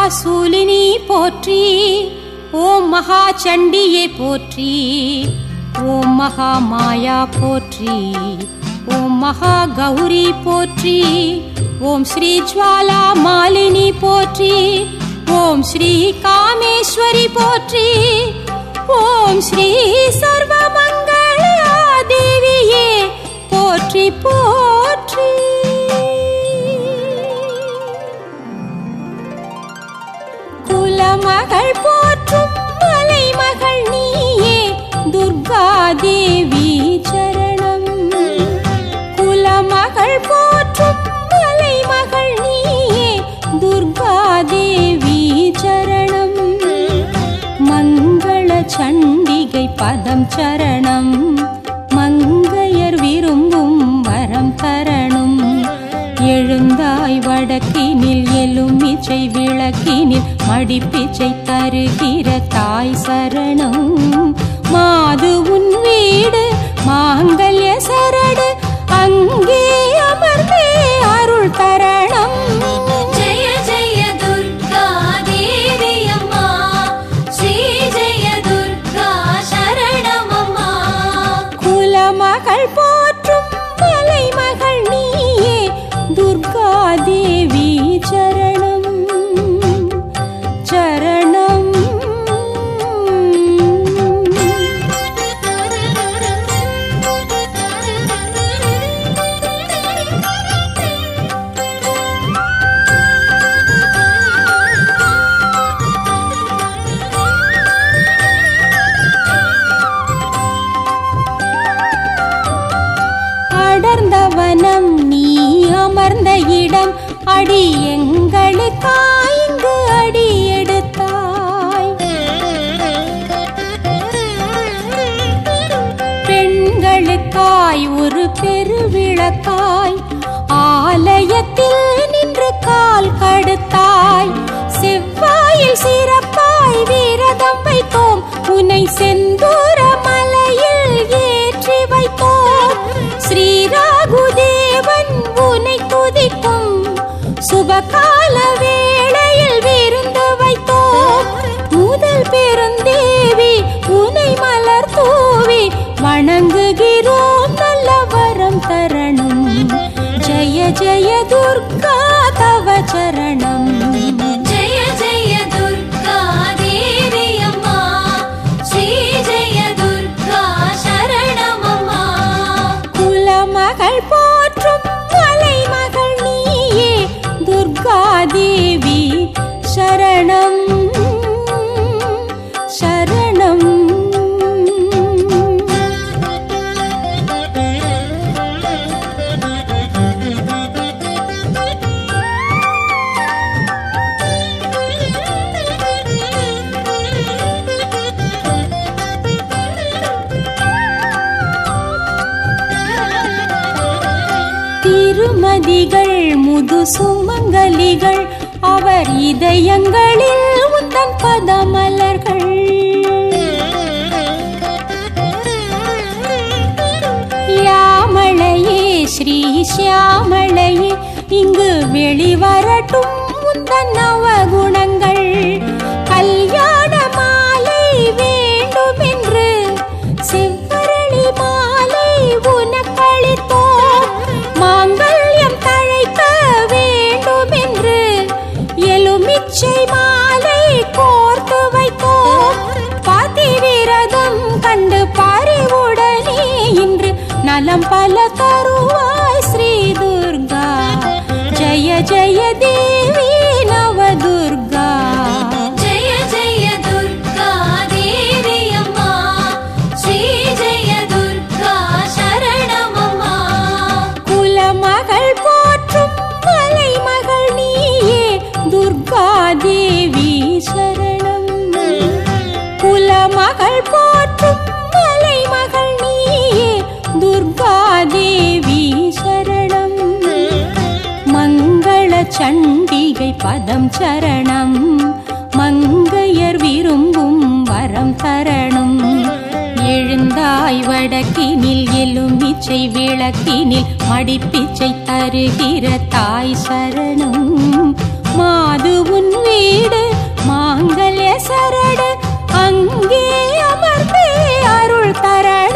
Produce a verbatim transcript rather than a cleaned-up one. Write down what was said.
மகாசூலினி போற்றி, ஓம் மகா சண்டியே போற்றி, ஓம் மகா மாயா போற்றி, ஓம் மகா கௌரி போற்றி, ஓம் ஸ்ரீ ஜுவாலா மாலினி போற்றி, ஓம் ஸ்ரீ காமேஸ்வரி போற்றி, ஓம் ஸ்ரீ சர்வமங்கள தேவியே போற்றி போற்றி. குலமகள் போற்றும் மலைமகள் நீயே துர்கா தேவி சரணம். குலமகள் போற்றும் மலைமகள் நீயே துர்கா தேவி சரணம். மங்கள சண்டிகை பதம் சரணம். மங்கையர் விரும்பும் வரம் தரணும். எழுந்தாய் வடக்கினில் எலுமிச்சை விளக்கினில் மடிப்பிச்சை தருகிற தாய் சரணம். மாது உன் வீடு மாங்கல்ய சரடு, அங்கே அமர்ந்தே அருள் தரணம். ஜெய ஜெய துர்கா தேவி அம்மா, ஸ்ரீ ஜெய துர்கா சரணம் அம்மா. குலமகள் போற்றும் மலைமகள் நீயே துர்கா தேவி சரணம் சரணம். அடர்ந்தவனம் நீ அமர்ந்த இடம், அடி எங்களுக்காய் இங்கு அடி எடுத்தாய். பெண்களுக்காய் ஒரு பெருவிளக்காய் ஆலயத்தில் நின்று கால் கடுத்தாய். செவ்வாயில் சிறப்பாய் விரதம் வைத்தோம், உன்னை செந்தூர மலையில் ஏற்றி வைத்தோம். ஸ்ரீராகுதேவன் உன்னை துதிக்கும் சுபகால வேளையில் விருந்து வைத்தோம். முதல் பெருந்தேவி உன்னை மலர் தூவி வணங்குகிறோம், நல்ல வரம் தரணும். ஜெய ஜெய துர்கா தவ சரணம். ஜெய ஜெய துர்கா தேவி அம்மா, ஸ்ரீ ஜெய துர்கா சரணம் அம்மா. குலமகள் போற்றும் மலைமகள் நீயே துர்கா தேவி சரணம் சரணம். திருமதிகள் முது சுமங்கலிகள், அவர் இதயங்களில் உந்தன் பதமலர்கள். யாமளையே ஸ்ரீ சியாமளையே, இங்கு வெளிவரட்டும் உந்தன் நவகுணங்கள். கல்யாண மாலை வேண்டுமென்று செவ்வரளி மாலை உனக்களித்தோம். மாங்கல்யம் தழைக்க வேண்டுமென்று எலுமிச்சை மாலை கோர்த்து வைத்தோம். பாதி விரதம் கண்டு பறிவுடனே இன்று நலம் பல தருவாய் ஸ்ரீ துர்கா. ஜெய ஜெய தேவி நவதுர்கா. ஜெய ஜெய துர்கா தேவி அம்மா, ஸ்ரீ ஜெய துர்கா சரணம் அம்மா. குலமகள் போற்றும் மலைமகள் நீயே துர்கா தேவி சரணம். குலமகள் போற்றும் மலைமகள் நீயே துர்கா தேவி சரணம். மங்கள சண்டிகை பதம் சரணம். மங்கையர் விரும்பும் வரம் தரணும். எழுந்தாய் வடக்கினில் எலுமிச்சை விளக்கினில் மடிப்பிச்சை தருகிற தாய் சரணம். மாது உன் வீடு மாங்கல்ய சரடு அங்கே அமர்ந்து அருள் தரணும்.